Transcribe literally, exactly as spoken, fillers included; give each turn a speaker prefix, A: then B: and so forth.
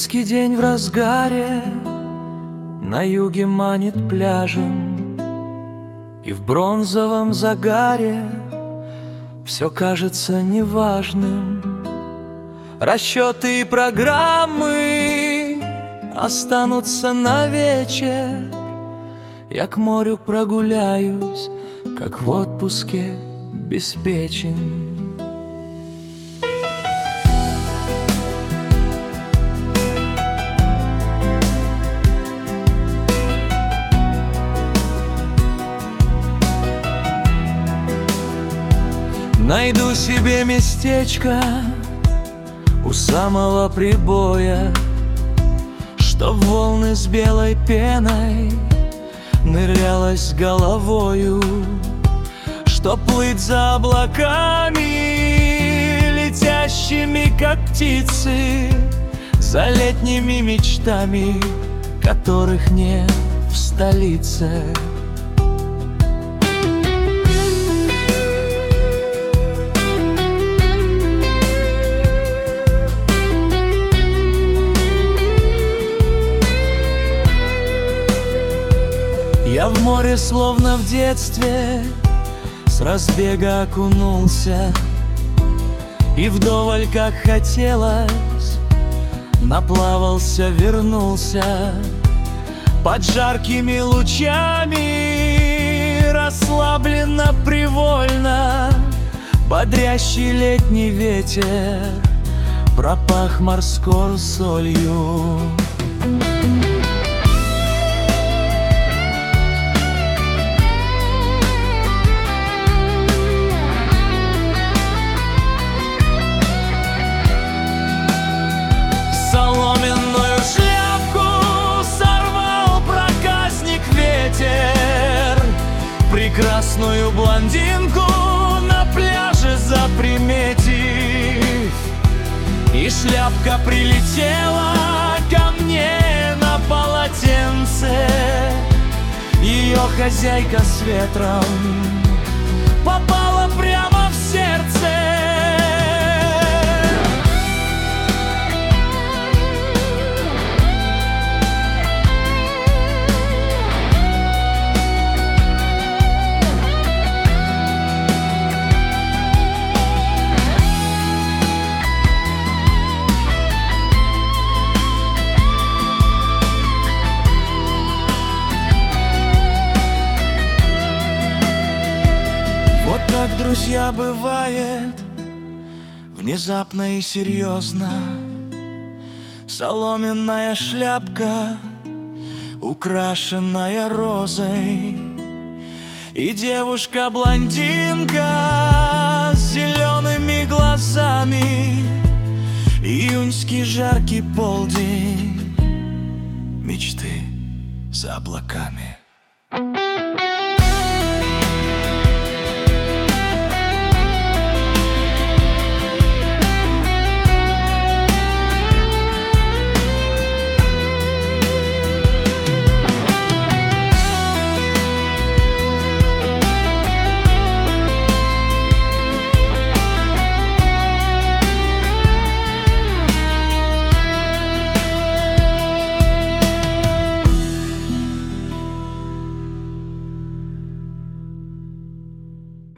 A: Июньский день в разгаре на юге манит пляжем, и в бронзовом загаре все кажется неважным. Расчеты и программы останутся на вечер. Я к морю прогуляюсь, как в отпуске беспечен. Найду себе местечко у самого прибоя, чтоб волны с белой пеной нырялась головою, чтоб плыть за облаками, летящими как птицы, за летними мечтами, которых нет в столице. Я в море, словно в детстве, с разбега окунулся, и вдоволь, как хотелось, наплавался, вернулся. Под жаркими лучами, расслабленно, привольно, бодрящий летний ветер пропах морской солью. Прекрасную блондинку на пляже заприметив, и шляпка прилетела ко мне на полотенце. Ее хозяйка с ветром попала прямо в сердце. Как друзья бывает, внезапно и серьезно. Соломенная шляпка, украшенная розой, и девушка-блондинка с зелеными глазами. Июньский жаркий полдень, мечты за облаками.